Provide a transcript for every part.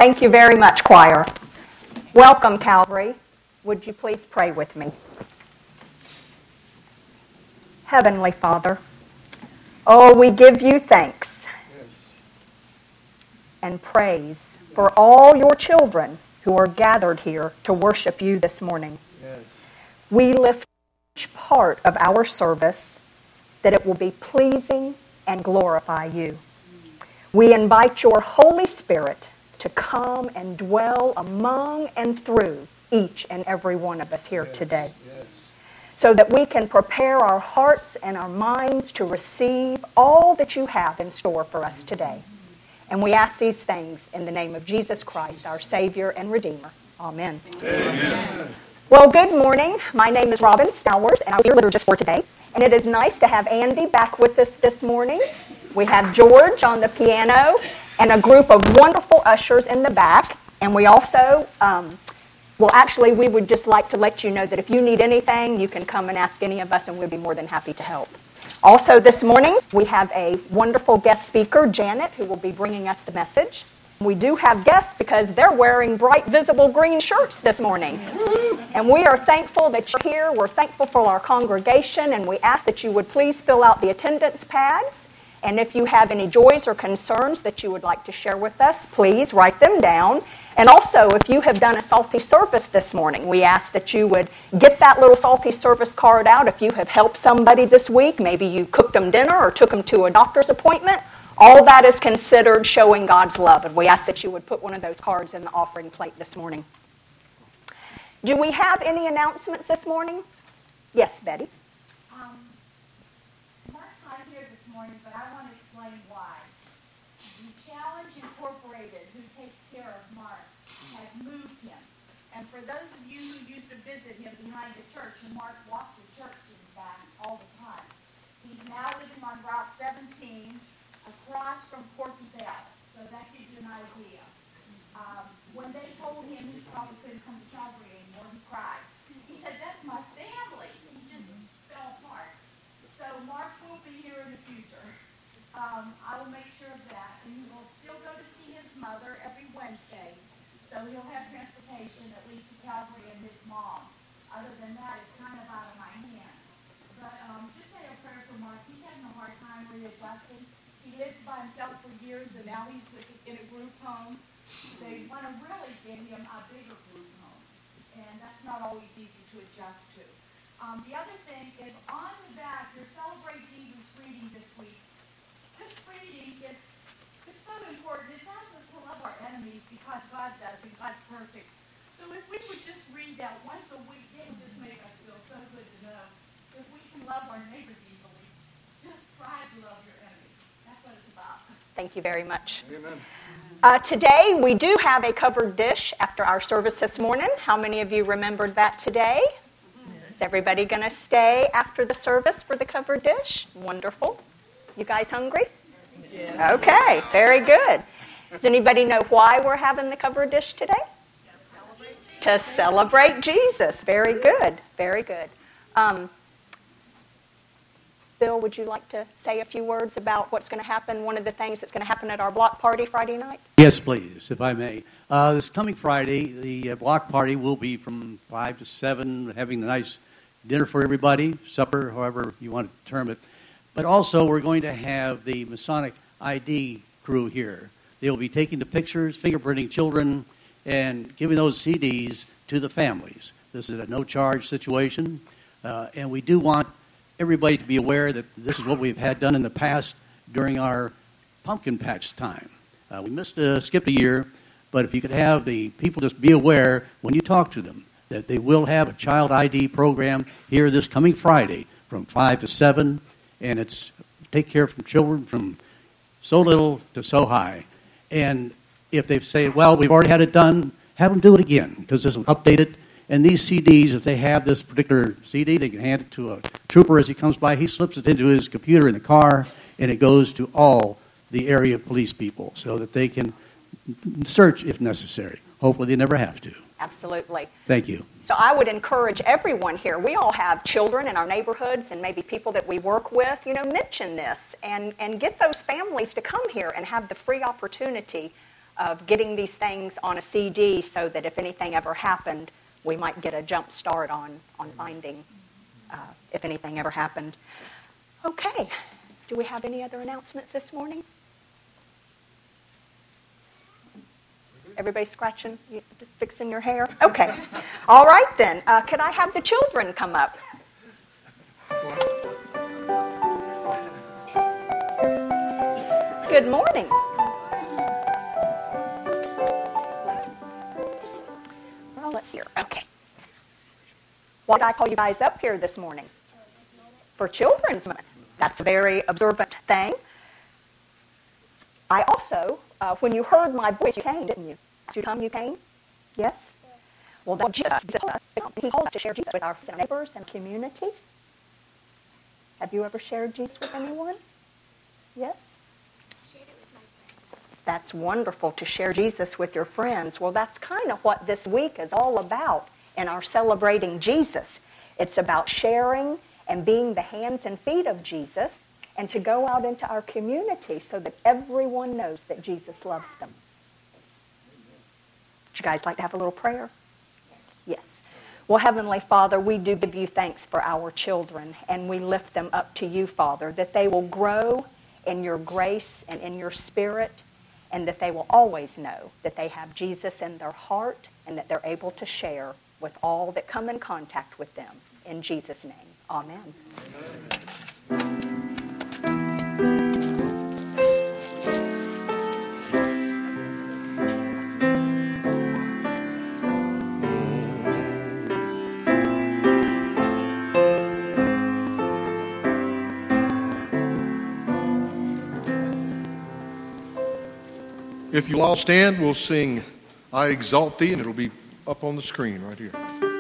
Thank you very much, choir. Welcome, Calvary. Would you please pray with me? Heavenly Father, oh, we give you thanks and praise for all your children who are gathered here to worship you this morning. Yes. We lift each part of our service that it will be pleasing and glorify you. We invite your Holy Spirit to come and dwell among and through each and every one of us here today, so that we can prepare our hearts and our minds to receive all that you have in store for us today. And we ask these things in the name of Jesus Christ, our Savior and Redeemer. Amen. Amen. Well, good morning. My name is Robin Stowers, and I'm your liturgist for today. And it is nice to have Andy back with us this morning. We have George on the piano and a group of wonderful ushers in the back. And we also, we would just like to let you know that if you need anything, you can come and ask any of us, and we'd be more than happy to help. Also this morning, we have a wonderful guest speaker, Janet, who will be bringing us the message. We do have guests because they're wearing bright, visible green shirts this morning. And we are thankful that you're here. We're thankful for our congregation, and we ask that you would please fill out the attendance pads. And if you have any joys or concerns that you would like to share with us, please write them down. And also, if you have done a salty service this morning, we ask that you would get that little salty service card out. If you have helped somebody this week, maybe you cooked them dinner or took them to a doctor's appointment, all that is considered showing God's love. And we ask that you would put one of those cards in the offering plate this morning. Do we have any announcements this morning? Yes, Betty. Mark's not here this morning, but I want to explain why. The Challenge Incorporated, who takes care of Mark, has moved him. And for those of you who used to visit him behind the church, and Mark walked the church and back all the time, he's now living on Route 17 across from Corky Bells. So that gives you an idea. When they told him he probably couldn't come to Calvary anymore, he cried. He said, "That's my family." He just fell apart. So Mark will be here in the future. I will make sure of that. And he will still go to see his mother every Wednesday. So he'll have transportation, at least to Calvary and his mom. Other than that, it's kind of out of my hands. But just say a prayer for Mark. He's having a hard time readjusting. He lived by himself for years, and now he's in a group home. They want to really get him a bigger group home. And that's not always easy to adjust to. The other thing is, on the back, your Celebrate Jesus reading this week. This reading is so important. It tells us to love our enemies because God does, and God's perfect. So if we would just read that once a week, it would just make us feel so good to know if we can love our neighbors easily. Just try to love your enemies. That's what it's about. Thank you very much. Amen. Today, we do have a covered dish after our service this morning. How many of you remembered that today? Is everybody going to stay after the service for the covered dish? Wonderful. You guys hungry? Yeah. Okay, very good. Does anybody know why we're having the covered dish today? To celebrate Jesus. Very good, very good. Bill, would you like to say a few words about what's going to happen, one of the things that's going to happen at our block party Friday night? Yes, please, if I may. This coming Friday, the block party will be from 5 to 7, having a nice dinner for everybody, supper, however you want to term it. But also, we're going to have the Masonic ID crew here. They will be taking the pictures, fingerprinting children, and giving those CDs to the families. This is a no-charge situation, and we do want everybody to be aware that this is what we've had done in the past during our pumpkin patch time. We skipped a year, but if you could have the people just be aware when you talk to them that they will have a child ID program here this coming Friday from 5 to 7, and it's take care from children from so little to so high. And if they say, well, we've already had it done, have them do it again, because this will update it. And these CDs, if they have this particular CD, they can hand it to a trooper as he comes by. He slips it into his computer in the car, and it goes to all the area police people so that they can search if necessary. Hopefully they never have to. Absolutely. Thank you. So I would encourage everyone here. We all have children in our neighborhoods and maybe people that we work with. Mention this and get those families to come here and have the free opportunity of getting these things on a CD so that if anything ever happened, we might get a jump start on finding if anything ever happened. Okay. Do we have any other announcements this morning? Everybody scratching? You just fixing your hair? Okay. All right then. Could I have the children come up? Good morning. Well, let's see here. Okay. Why did I call you guys up here this morning? For Children's Month. That's a very observant thing. I also, when you heard my voice, you came, didn't you? Last time you came? Yes? Well, then Jesus, he called us to share Jesus with our neighbors and community. Have you ever shared Jesus with anyone? Yes? That's wonderful to share Jesus with your friends. Well, that's kind of what this week is all about in our Celebrating Jesus. It's about sharing and being the hands and feet of Jesus and to go out into our community so that everyone knows that Jesus loves them. Would you guys like to have a little prayer? Yes. Well, Heavenly Father, we do give you thanks for our children, and we lift them up to you, Father, that they will grow in your grace and in your spirit, and that they will always know that they have Jesus in their heart and that they're able to share with all that come in contact with them. In Jesus' name, amen. If you'll all stand, we'll sing I Exalt Thee, and it'll be up on the screen right here.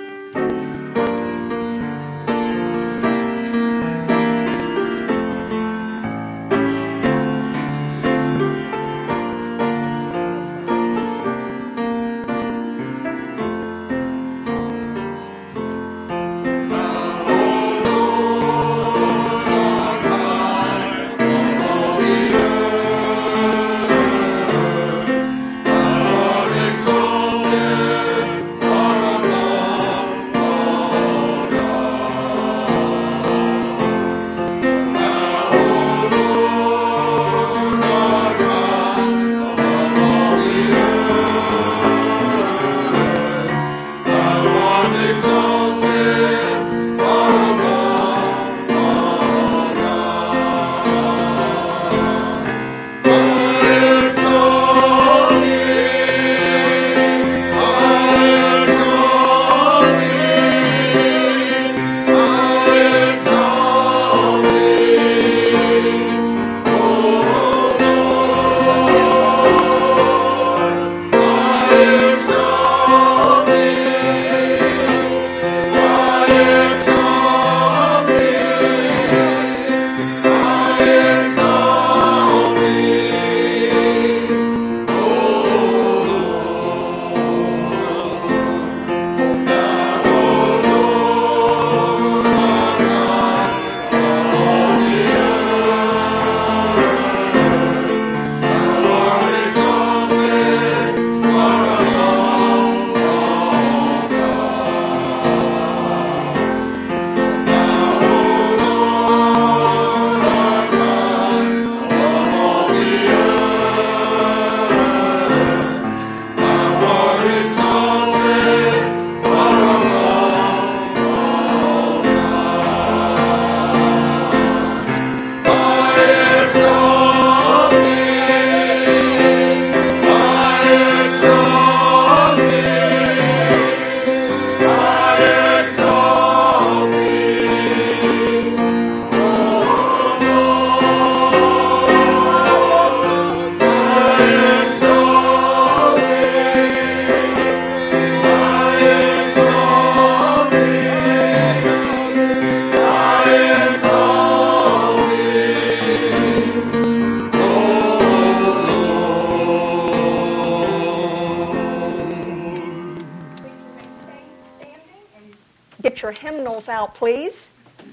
Get your hymnals out, please,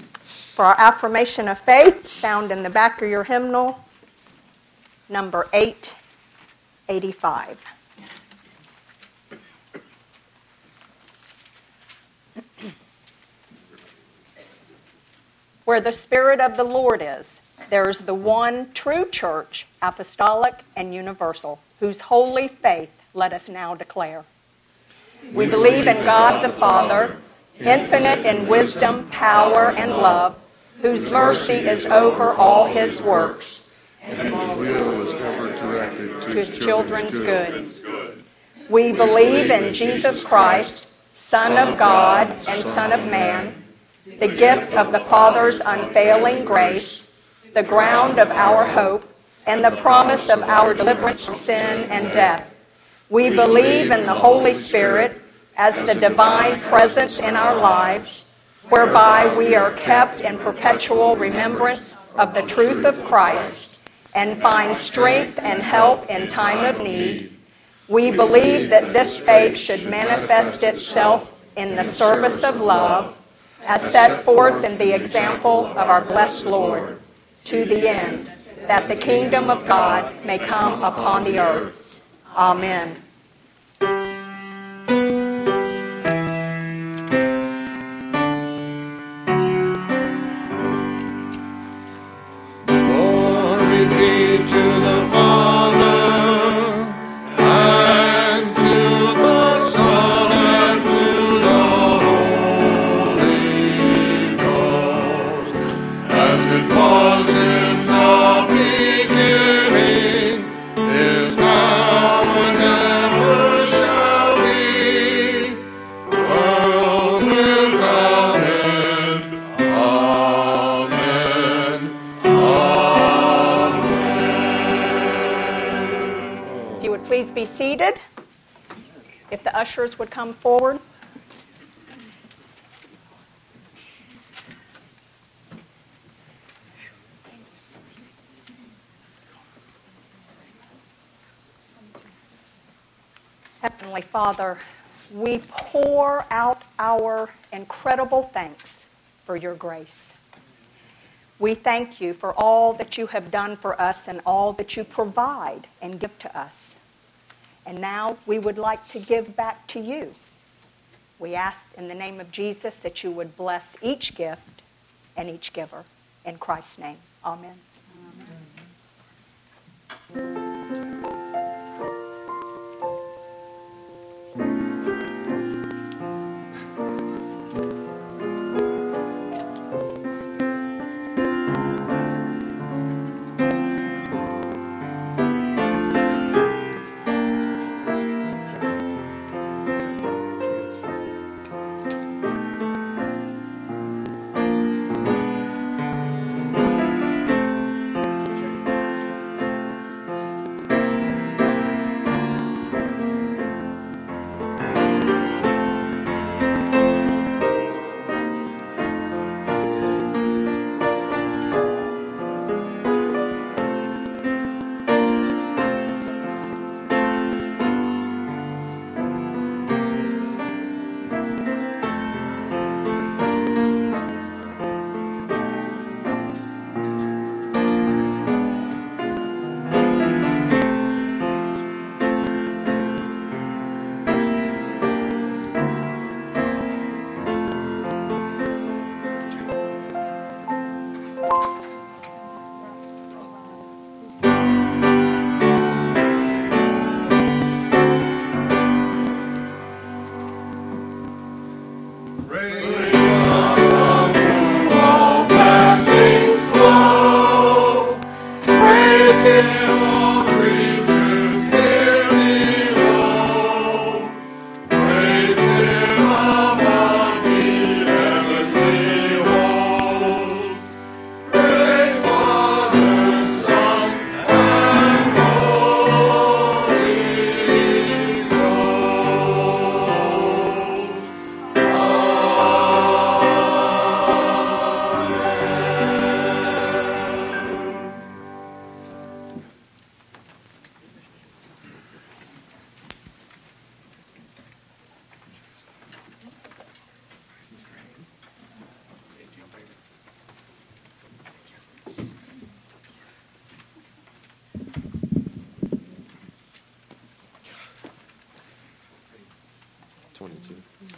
for our affirmation of faith, found in the back of your hymnal, number 880. 85. Where the Spirit of the Lord is, there is the one true church, apostolic and universal, whose holy faith let us now declare. We believe in God the Father, infinite in wisdom, power, and love, whose mercy is over all his works, and whose will is ever directed to his children's good. We believe in Jesus Christ, Son of God and Son of Man, the gift of the Father's unfailing grace, the ground of our hope, and the promise of our deliverance from sin and death. We believe in the Holy Spirit as the divine presence in our lives, whereby we are kept in perpetual remembrance of the truth of Christ and find strength and help in time of need. We believe that this faith should manifest itself in the service of love, as set forth in the example of our blessed Lord, to the end that the kingdom of God may come upon the earth. Amen. Glory be to the Father, and to the Son, and to the Holy Ghost, as it was in the beginning, is now, and ever shall be, world without end. Amen. If you would please be seated. If the ushers would come forward. Heavenly Father, we pour out our incredible thanks for your grace. We thank you for all that you have done for us and all that you provide and give to us. And now we would like to give back to you. We ask in the name of Jesus that you would bless each gift and each giver. In Christ's name, amen. 22.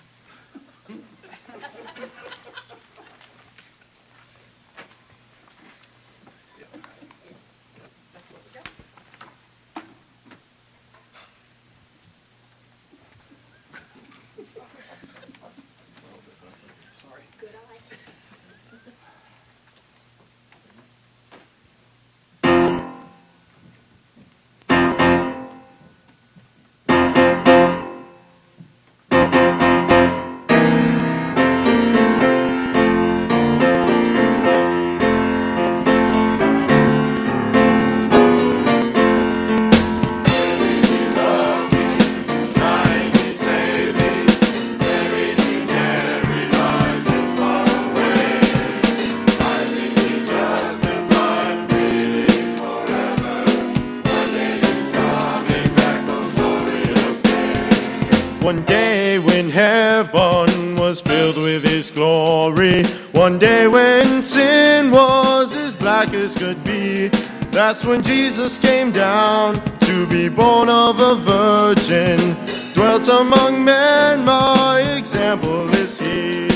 One day when heaven was filled with His glory, one day when sin was as black as could be, that's when Jesus came down to be born of a virgin, dwelt among men, my example is He.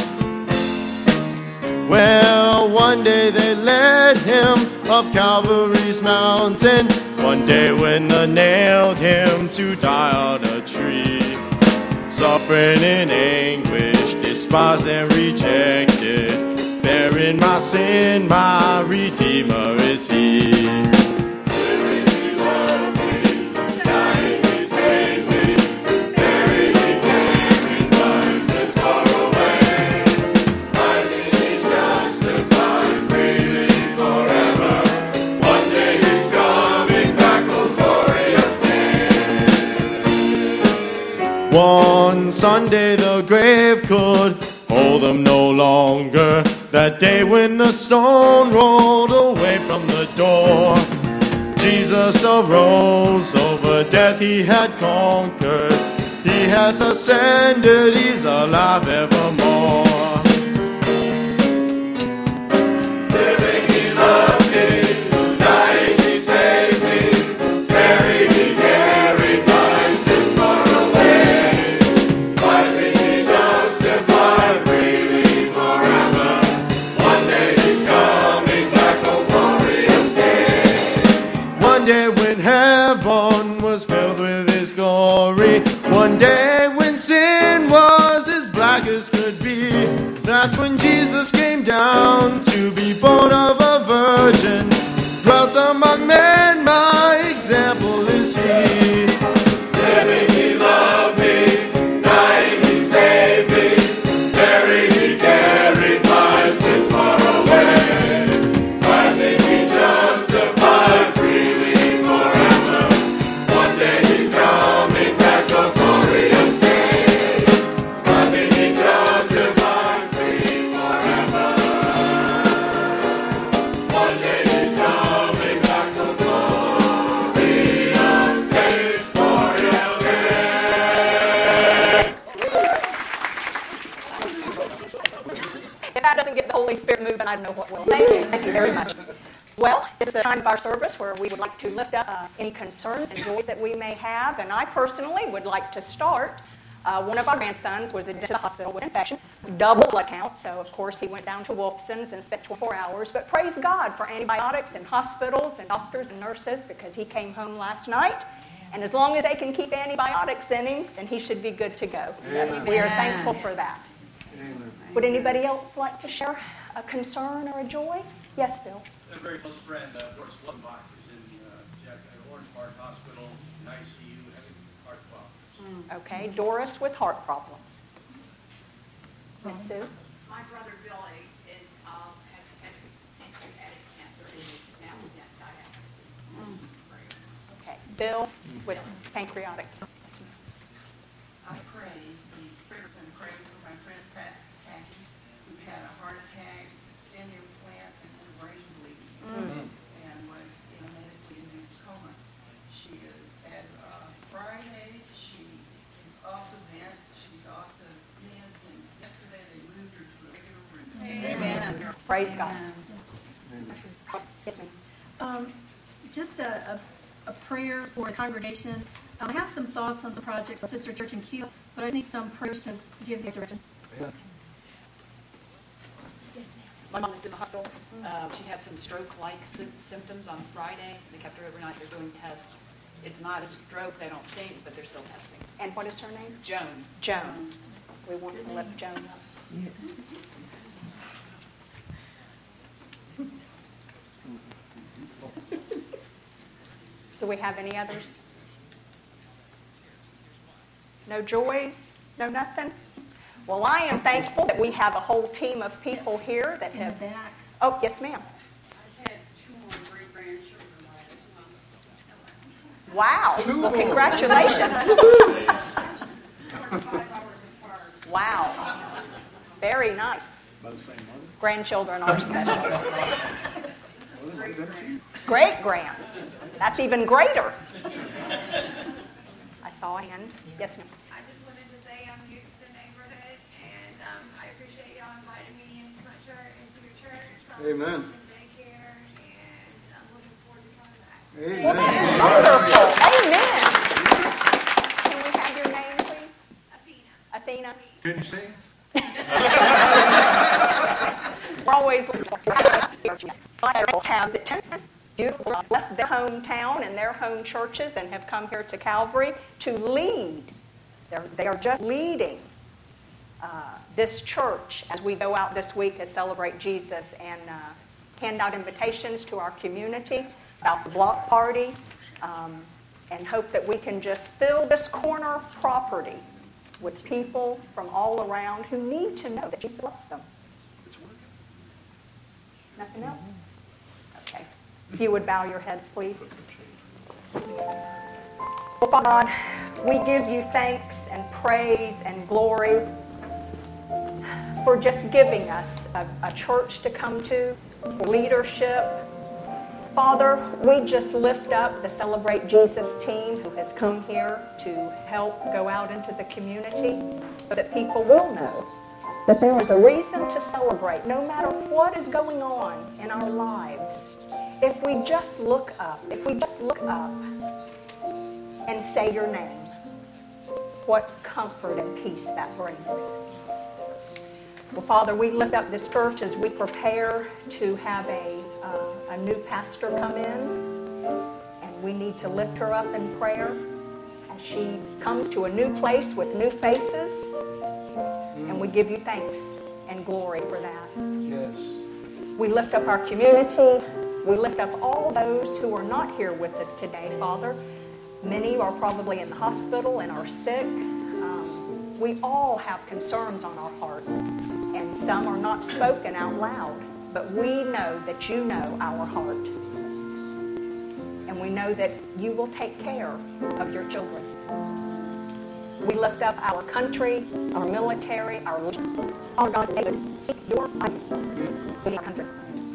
Well, one day they led Him up Calvary's mountain, one day when they nailed Him to die on a tree. Suffering in anguish, despised and rejected, bearing my sin, my Redeemer is He. One Sunday the grave could hold Him no longer, that day when the stone rolled away from the door. Jesus arose, over death He had conquered, He has ascended, He's alive evermore. Living He loved me, dying He saved me, buried He carried my sin far away. Heaven was filled with His glory, one day when sin was as black as could be, that's when Jesus came down to be born of a virgin, dwelt among men, my example is He. Living He loved me, dying He saved me, buried He carried my sins far away, rising He justified freely. I don't know what will. Thank you very much. Well, this is a time of our service where we would like to lift up any concerns and joys that we may have, and I personally would like to start. One of our grandsons was admitted to the hospital with infection, double blood count, so of course he went down to Wolfson's and spent 24 hours, but praise God for antibiotics and hospitals and doctors and nurses because he came home last night, and as long as they can keep antibiotics in him, then he should be good to go. So we are thankful for that. Amen. Would anybody else like to share a concern or a joy? Yes, Bill. A very close friend, Doris Blumbach, is in Orange Park Hospital, in ICU, having heart problems. Okay, Doris with heart problems. Miss Sue? My brother Billy has pancreatic cancer and is now diabetic. Okay, Bill with pancreatic. Yes, ma'am. I praise the Spirit and pray for my friend Kathy, who had a heart attack, stent implant, and then brain bleeding, and was in a medically induced coma. She is, as of Friday, she is off the vent, she's off the meds, and yesterday they moved her to a regular room. Amen. Praise God. Yes, ma'am. Just a prayer for the congregation. I have some thoughts on some projects for Sister Church in Keel, but I just need some prayers to give the direction. My mom is in the hospital. She had some stroke-like symptoms on Friday. They kept her overnight. They're doing tests. It's not a stroke, they don't think, but they're still testing. And what is her name? Joan. Joan. We want to lift Joan up. Do we have any others? No joys? No nothing? Well, I am thankful that we have a whole team of people here that have... Back. Oh, yes, ma'am. I've had 2 more great-grandchildren last month. Wow. Well, congratulations. 5 hours apart. Wow. Very nice. Grandchildren are special. Great grands. That's even greater. I saw a hand. Yes, ma'am. I just wanted to say I'm new to the neighborhood, and I appreciate y'all inviting me into my church, into your church. Amen. And daycare, and I'm looking forward to coming back. Well, Amen. that is wonderful. Amen. Can we have your name, please? Athena. Athena. Can you sing? We're always looking for towns that beautiful left their hometown and their home churches and have come here to Calvary to lead. They are just leading this church as we go out this week and celebrate Jesus and hand out invitations to our community about the block party and hope that we can just fill this corner property with people from all around who need to know that Jesus loves them. Nothing else? Okay. If you would bow your heads, please. Well, God, we give you thanks and praise and glory for just giving us a church to come to, for leadership. Father, we just lift up the Celebrate Jesus team who has come here to help go out into the community so that people will know that there is a reason to celebrate no matter what is going on in our lives. If we just look up, and say your name, what comfort and peace that brings. Well, Father, we lift up this church as we prepare to have a new pastor come in, and we need to lift her up in prayer as she comes to a new place with new faces, and we give you thanks and glory for that. Yes. We lift up our community. We lift up all those who are not here with us today, Father. Many are probably in the hospital and are sick. We all have concerns on our hearts, and some are not spoken out loud, but we know that you know our heart. And we know that you will take care of your children. We lift up our country, our military, our oh God, they would seek your guidance in our country.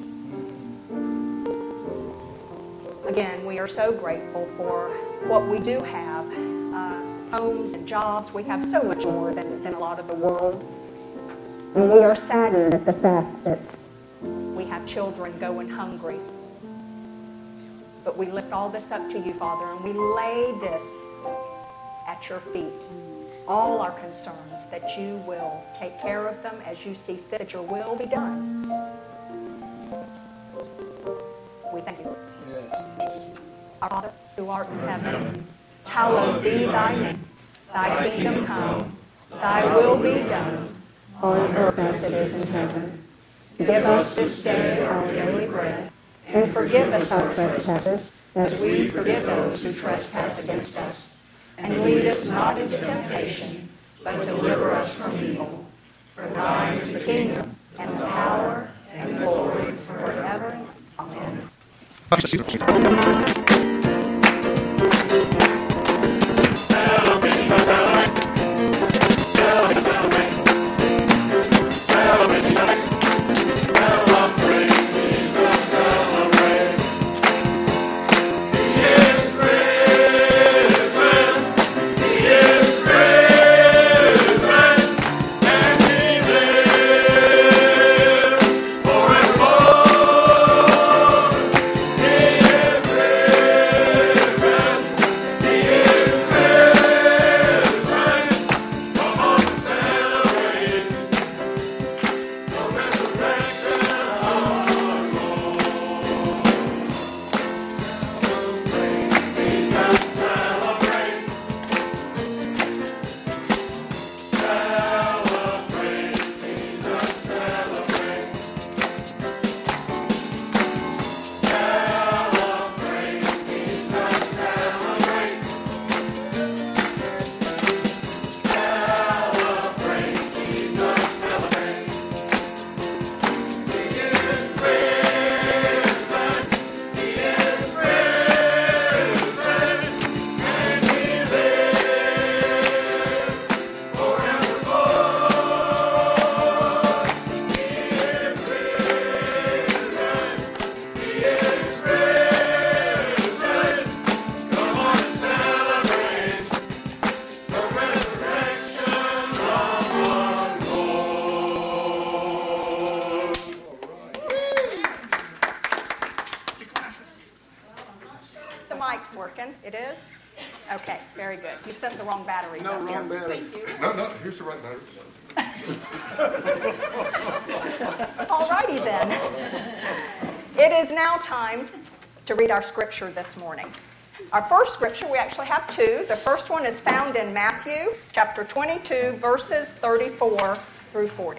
Again, we are so grateful for what we do have, homes and jobs. We have so much more than a lot of the world. And we are saddened at the fact that we have children going hungry. But we lift all this up to you, Father, and we lay this at your feet. All our concerns, that you will take care of them as you see fit, that your will be done. We thank you. Our Father, who art in heaven, hallowed be thy name. Thy kingdom come, thy will be done, on earth as it is in heaven. Give us this day our daily bread, and forgive us our trespasses, as we forgive those who trespass against us. And lead us not into temptation, but deliver us from evil. For thine is the kingdom, and the power, and glory forever. Amen. Okay, very good. You sent the wrong batteries up here. batteries. No, here's the right battery. All righty then. It is now time to read our scripture this morning. Our first scripture, we actually have two. The first one is found in Matthew chapter 22, verses 34 through 40.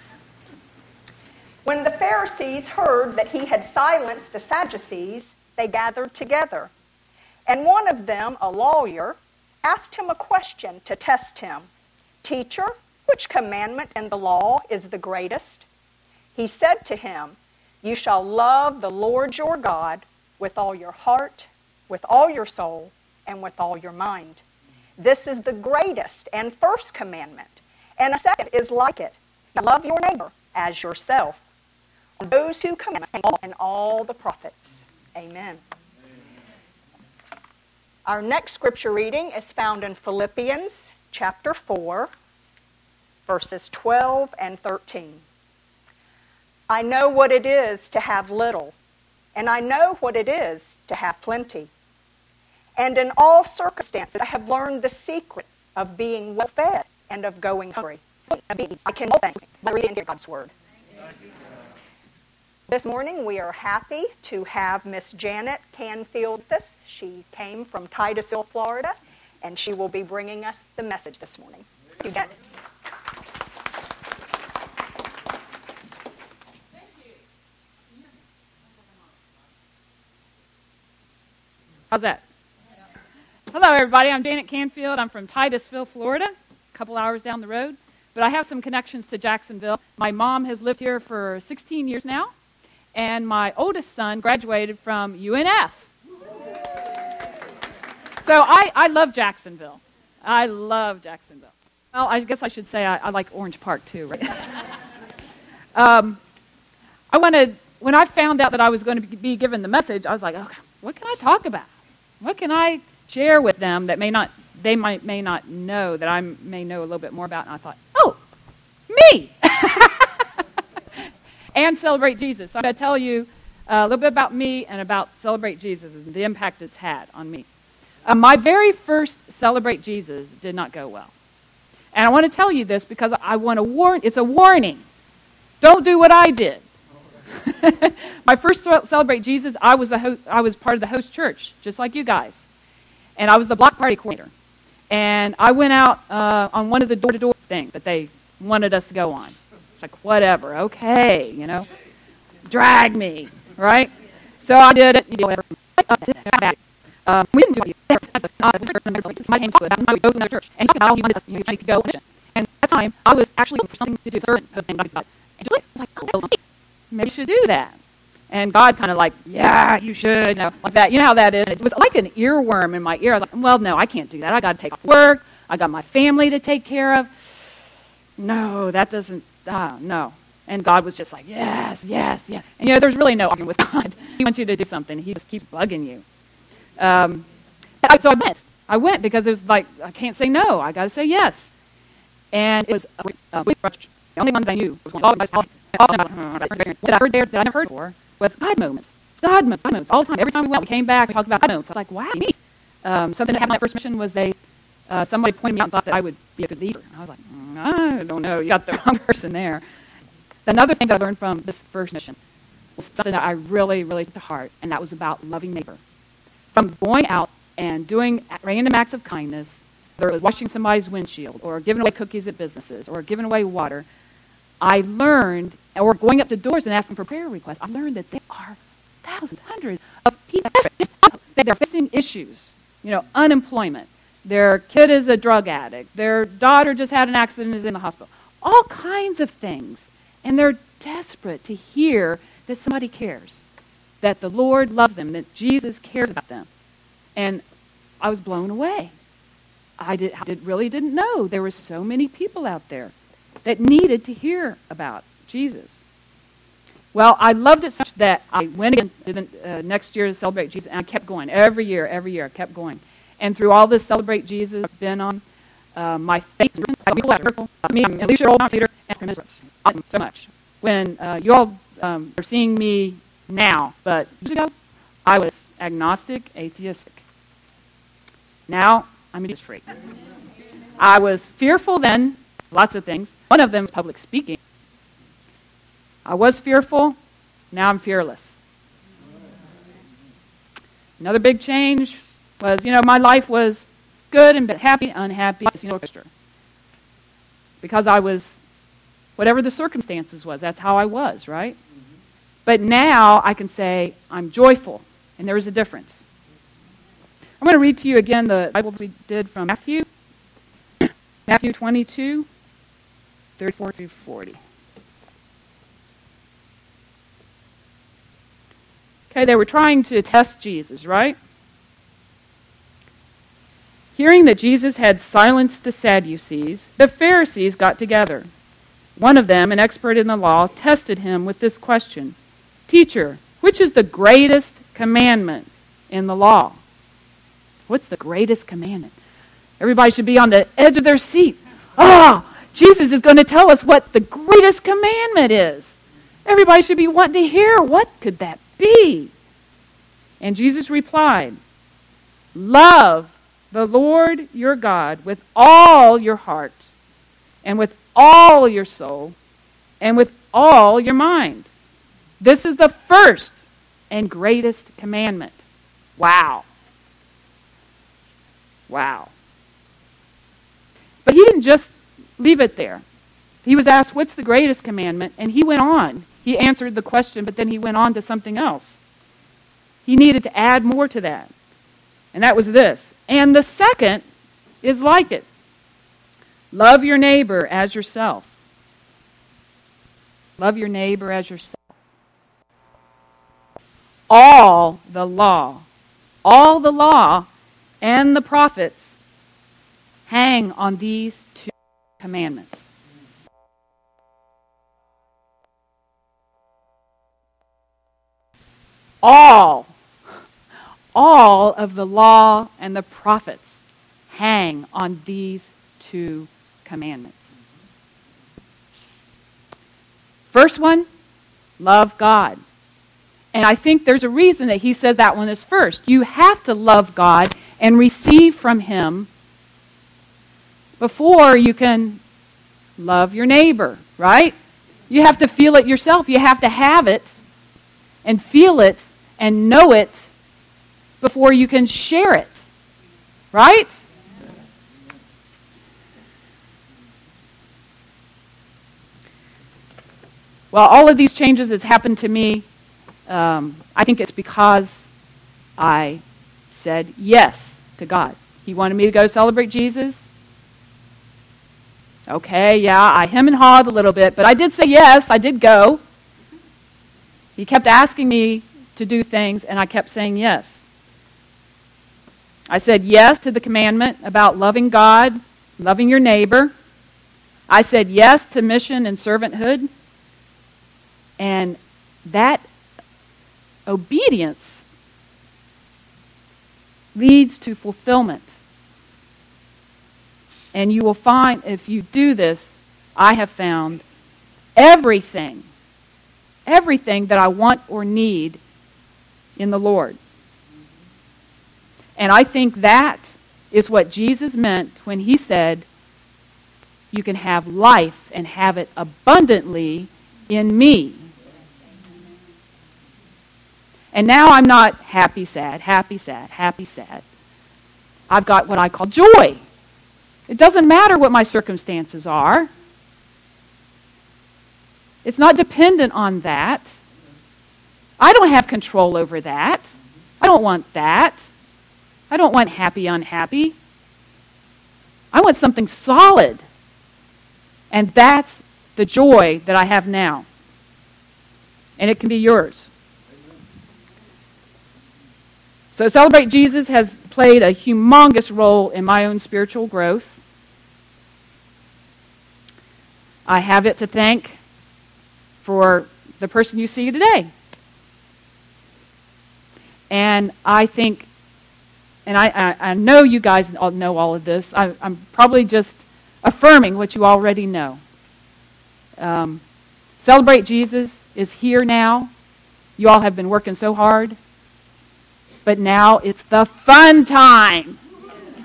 When the Pharisees heard that he had silenced the Sadducees, they gathered together. And one of them, a lawyer, asked him a question to test him. "Teacher, which commandment in the law is the greatest?" He said to him, "You shall love the Lord your God with all your heart, with all your soul, and with all your mind. This is the greatest and first commandment. And a second is like it. Love your neighbor as yourself. On those who command and all the prophets." Amen. Our next scripture reading is found in Philippians chapter 4, verses 12 and 13. "I know what it is to have little, and I know what it is to have plenty. And in all circumstances I have learned the secret of being well fed and of going hungry. I can do things by reading God's Word." This morning we are happy to have Miss Janet Canfield with us. She came from Titusville, Florida, and she will be bringing us the message this morning. Thank you, Janet. How's that? Hello, everybody. I'm Janet Canfield. I'm from Titusville, Florida, a couple hours down the road. But I have some connections to Jacksonville. My mom has lived here for 16 years now, and my oldest son graduated from UNF. So I love Jacksonville. I love Jacksonville. Well, I guess I should say I like Orange Park, too, right? When I found out that I was going to be given the message, I was like, okay, what can I talk about? What can I share with them that may not know, that I may know a little bit more about? And I thought, oh, me! And Celebrate Jesus. So I'm going to tell you a little bit about me and about Celebrate Jesus and the impact it's had on me. My very first Celebrate Jesus did not go well. And I want to tell you this because I want to warn, it's a warning. Don't do what I did. My first Celebrate Jesus, I was part of the host church, just like you guys. And I was the block party coordinator. And I went out on one of the door-to-door things that they wanted us to go on. It's like, whatever, okay, drag me, right? So I did it. We didn't do it. My name was I would go to another church. And how he wanted us to go. And at the time, I was actually looking for something to do. And Julie was like, oh, maybe you should do that. And God kind of like, yeah, you should, like that. You know how that is. It was like an earworm in my ear. I was like, well, no, I can't do that. I got to take off work. I got my family to take care of. No, that doesn't, no. And God was just like, yes, yes, yes. And there's really no arguing with God. He wants you to do something. He just keeps bugging you. So I went because it was like, I can't say no. I got to say yes. And it was the only one that I knew was one. That I heard there that I never heard before was God moments. It's God moments all the time. Every time we went, we came back, we talked about God moments. I was like, wow, neat. Something that happened on that first mission was somebody pointed me out and thought that I would be a good leader. And I was like, I don't know. You got the wrong person there. Another thing that I learned from this first mission was something that I really, really took to heart, and that was about loving neighbor. From going out and doing random acts of kindness, whether it was washing somebody's windshield or giving away cookies at businesses or giving away water, I learned, or going up to doors and asking for prayer requests, I learned that there are thousands, hundreds of people that they're facing issues. Unemployment. Their kid is a drug addict. Their daughter just had an accident and is in the hospital. All kinds of things. And they're desperate to hear that somebody cares, that the Lord loves them, that Jesus cares about them. And I was blown away. I really didn't know there were so many people out there that needed to hear about Jesus. Well, I loved it such that I went again to next year to Celebrate Jesus, and I kept going. Every year, I kept going. And through all this Celebrate Jesus I've been on, my faith is me, I'm at least your old leader, and so much. When you all are seeing me now, but years ago, I was agnostic, atheistic. Now I'm a Jesus freak. I was fearful then, lots of things. One of them is public speaking. I was fearful, now I'm fearless. Another big change was, my life was good and happy, unhappy, orchestra. Because I was, whatever the circumstances was, that's how I was, right? But now I can say I'm joyful, and there is a difference. I'm going to read to you again the Bible we did from Matthew. Matthew 22, 34 through 40. Okay, they were trying to test Jesus, right? Hearing that Jesus had silenced the Sadducees, the Pharisees got together. One of them, an expert in the law, tested him with this question: Teacher, which is the greatest commandment in the law? What's the greatest commandment? Everybody should be on the edge of their seat. Jesus is going to tell us what the greatest commandment is. Everybody should be wanting to hear, what could that be? And Jesus replied, love the Lord your God with all your heart, and with all your soul, and with all your mind. This is the first and greatest commandment. Wow. Wow. But he didn't just leave it there. He was asked, what's the greatest commandment? And he went on. He answered the question, but then he went on to something else. He needed to add more to that. And that was this. And the second is like it. Love your neighbor as yourself. Love your neighbor as yourself. All the law and the prophets hang on these two commandments. All of the law and the prophets hang on these two commandments. First one, love God. And I think there's a reason that he says that one is first. You have to love God and receive from him before you can love your neighbor, right? You have to feel it yourself. You have to have it and feel it and know it before you can share it, right? Well, all of these changes has happened to me. I think it's because I said yes to God. He wanted me to go celebrate Jesus. Okay, yeah, I hem and hawed a little bit, but I did say yes, I did go. He kept asking me to do things, and I kept saying yes. I said yes to the commandment about loving God, loving your neighbor. I said yes to mission and servanthood. And that obedience leads to fulfillment. And you will find, if you do this, I have found everything that I want or need in the Lord. And I think that is what Jesus meant when he said, you can have life and have it abundantly in me. And now I'm not happy, sad, happy, sad, happy, sad. I've got what I call joy. It doesn't matter what my circumstances are. It's not dependent on that. I don't have control over that. I don't want that. I don't want happy, unhappy. I want something solid. And that's the joy that I have now. And it can be yours. So Celebrate Jesus has played a humongous role in my own spiritual growth. I have it to thank for the person you see today. And I think, and I know you guys all know all of this. I'm probably just affirming what you already know. Celebrate Jesus is here now. You all have been working so hard. But now it's the fun time.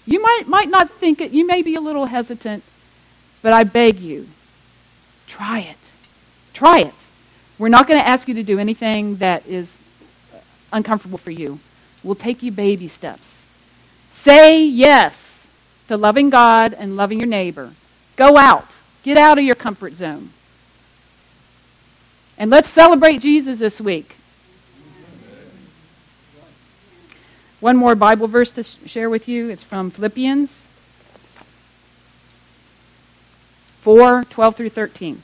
You might not think it, you may be a little hesitant, but I beg you, try it. Try it. We're not going to ask you to do anything that is uncomfortable for you. We'll take you baby steps. Say yes to loving God and loving your neighbor. Go out. Get out of your comfort zone. And let's celebrate Jesus this week. One more Bible verse to share with you. It's from Philippians 4:12 through 13.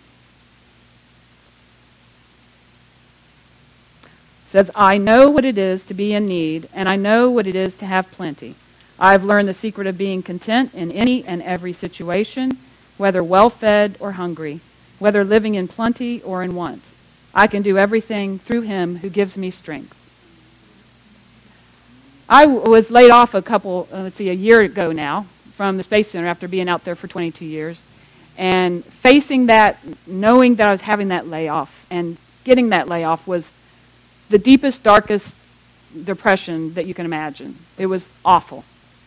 It says, I know what it is to be in need, and I know what it is to have plenty. I have learned the secret of being content in any and every situation, whether well-fed or hungry, whether living in plenty or in want. I can do everything through him who gives me strength. I was laid off a year ago now from the Space Center after being out there for 22 years. And facing that, knowing that I was having that layoff and getting that layoff was the deepest, darkest depression that you can imagine. It was awful.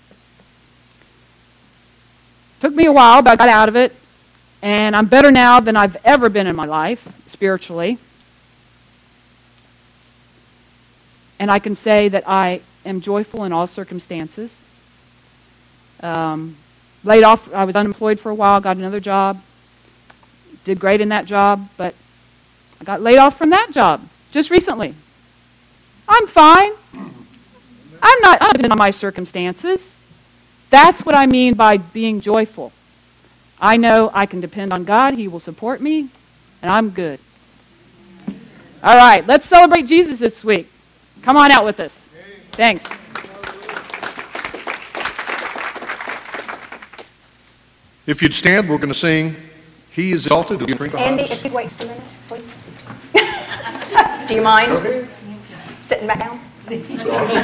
Took me a while, but I got out of it. And I'm better now than I've ever been in my life, spiritually. And I can say that I am joyful in all circumstances. Laid off, I was unemployed for a while, got another job. Did great in that job, but I got laid off from that job just recently. I'm fine. I'm not dependent on my circumstances. That's what I mean by being joyful. I know I can depend on God. He will support me, and I'm good. All right, let's celebrate Jesus this week. Come on out with us. Thanks. If you'd stand, we're going to sing He is Exalted. Andy, if you'd wait just a minute, please. Do you mind sitting back down? Maybe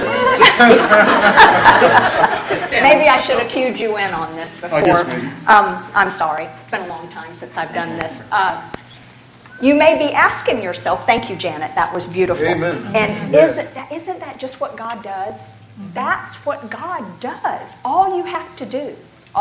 I should have cued you in on this before. I guess maybe. I'm sorry. It's been a long time since I've done this. You may be asking yourself, thank you, Janet, that was beautiful. Amen. And isn't that just what God does? That's what God does. All you have to do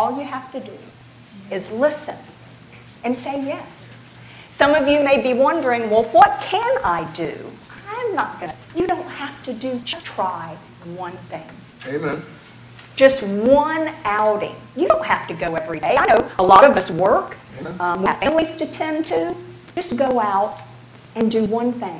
is listen and say yes. Some of you may be wondering, well, what can I do? I'm not going to. You don't have to do, just try one thing. Amen. Just one outing. You don't have to go every day. I know a lot of us work. We have families to tend to. Just go out and do one thing.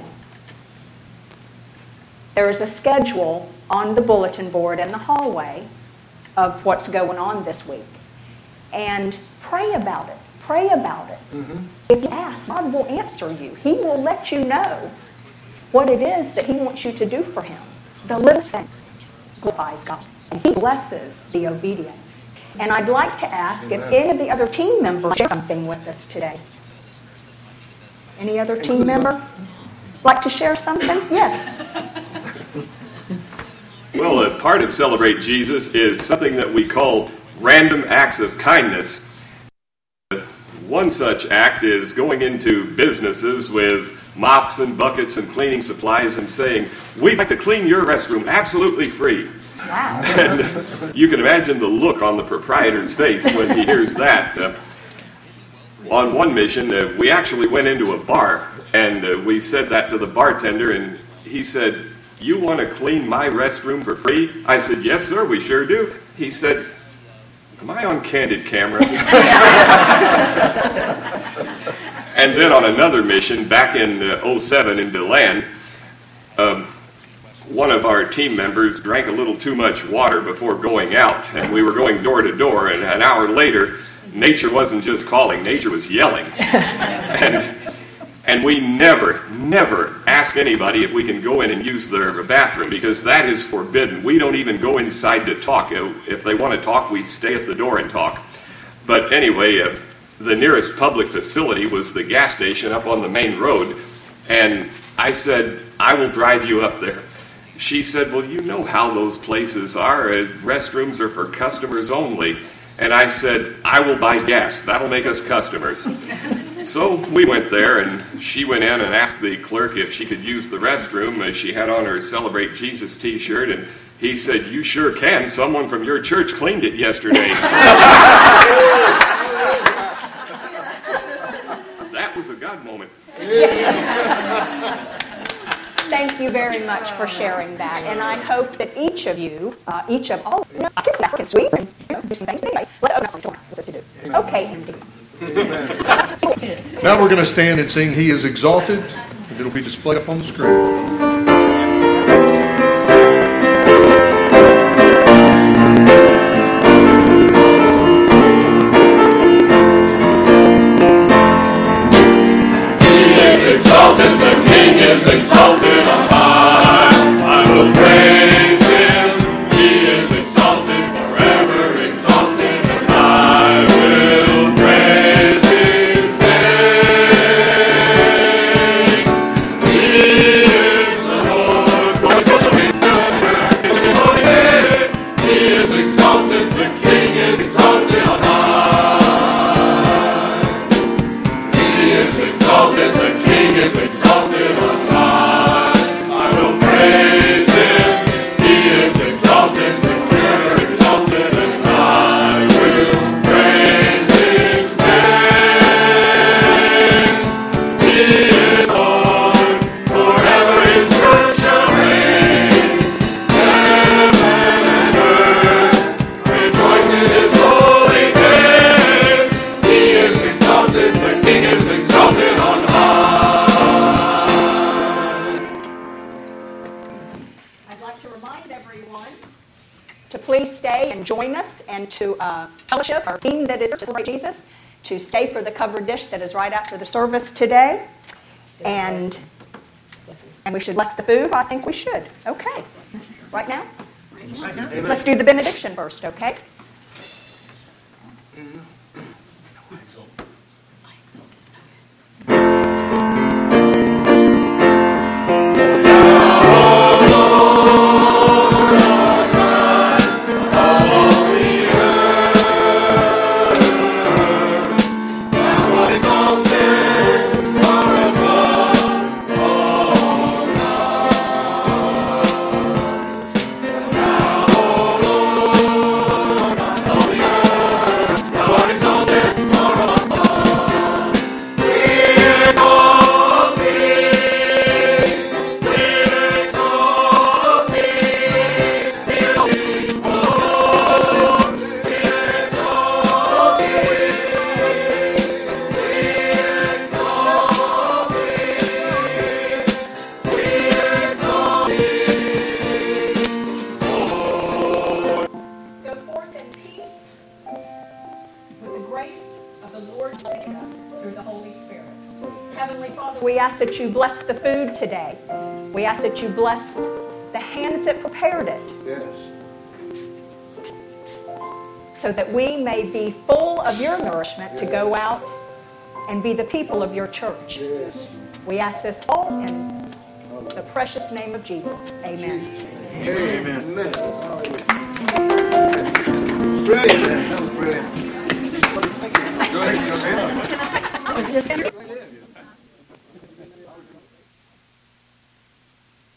There is a schedule on the bulletin board in the hallway of what's going on this week. And pray about it. Pray about it. Mm-hmm. If you ask, God will answer you. He will let you know what it is that He wants you to do for Him. The little thing glorifies God. And He blesses the obedience. And I'd like to ask if any of the other team members share something with us today. Any other team member like to share something? Yes. Well, a part of Celebrate Jesus is something that we call random acts of kindness. One such act is going into businesses with mops and buckets and cleaning supplies and saying, we'd like to clean your restroom absolutely free. Wow. And you can imagine the look on the proprietor's face when he hears that. On one mission, we actually went into a bar, and we said that to the bartender, and he said, you want to clean my restroom for free? I said, yes, sir, we sure do. He said, am I on candid camera? And then on another mission, back in 2007 in DeLand, one of our team members drank a little too much water before going out, and we were going door to door, and an hour later, nature wasn't just calling, nature was yelling. And we never ask anybody if we can go in and use their bathroom, because that is forbidden. We don't even go inside to talk. If they want to talk, we stay at the door and talk. But anyway, the nearest public facility was the gas station up on the main road, and I said, I will drive you up there. She said, well, you know how those places are. Restrooms are for customers only. And I said, I will buy gas. That'll make us customers. So we went there, and she went in and asked the clerk if she could use the restroom. She had on her Celebrate Jesus t-shirt, and He said, "You sure can. Someone from your church cleaned it yesterday." That was a God moment. Thank you very much for sharing that, and I hope that each of you, all, sit back and sweep and do some things. Anyway, let's to do. Okay, Andy. Now we're going to stand and sing "He is Exalted," and it'll be displayed up on the screen. Exalted, the King is exalted on high. I will praise him. He is exalted, forever exalted, and I will praise his name. He is the Lord. He is exalted, the King is exalted on high. He is exalted, the King is exalted on high. I will praise him. He is exalted, forever exalted, and I will praise his name. He is Lord, forever his word shall reign. Heaven and earth rejoice in his holy name. He is exalted, the King is exalted on high. To please stay and join us and to fellowship our team that is to celebrate Jesus, to stay for the covered dish that is right after the service today. And we should bless the food? I think we should. Okay. Right now? Let's do the benediction first, okay? We ask that you bless the food today. We ask that you bless the hands that prepared it. Yes. So that we may be full of your nourishment to go out and be the people of your church. Yes. We ask this all in the precious name of Jesus. Amen. Amen. Brilliant. That was brilliant. Brilliant.